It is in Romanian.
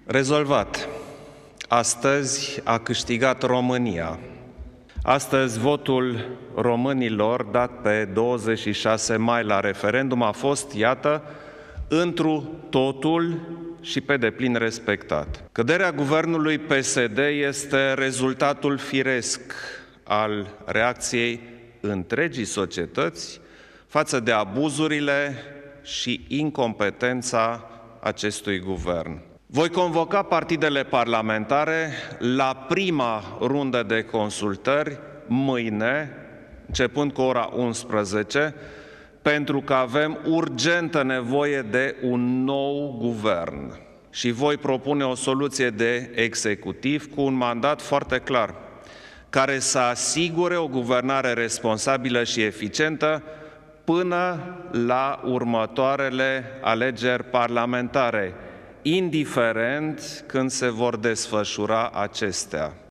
Rezolvat. Astăzi a câștigat România. Astăzi votul românilor dat pe 26 mai la referendum a fost, iată, întru totul și pe deplin respectat. Căderea guvernului PSD este rezultatul firesc al reacției întregii societăți față de abuzurile și incompetența acestui guvern. Voi convoca partidele parlamentare la prima rundă de consultări mâine, începând cu ora 11, pentru că avem urgentă nevoie de un nou guvern. Și voi propune o soluție de executiv cu un mandat foarte clar, care să asigure o guvernare responsabilă și eficientă până la următoarele alegeri parlamentare, indiferent când se vor desfășura acestea.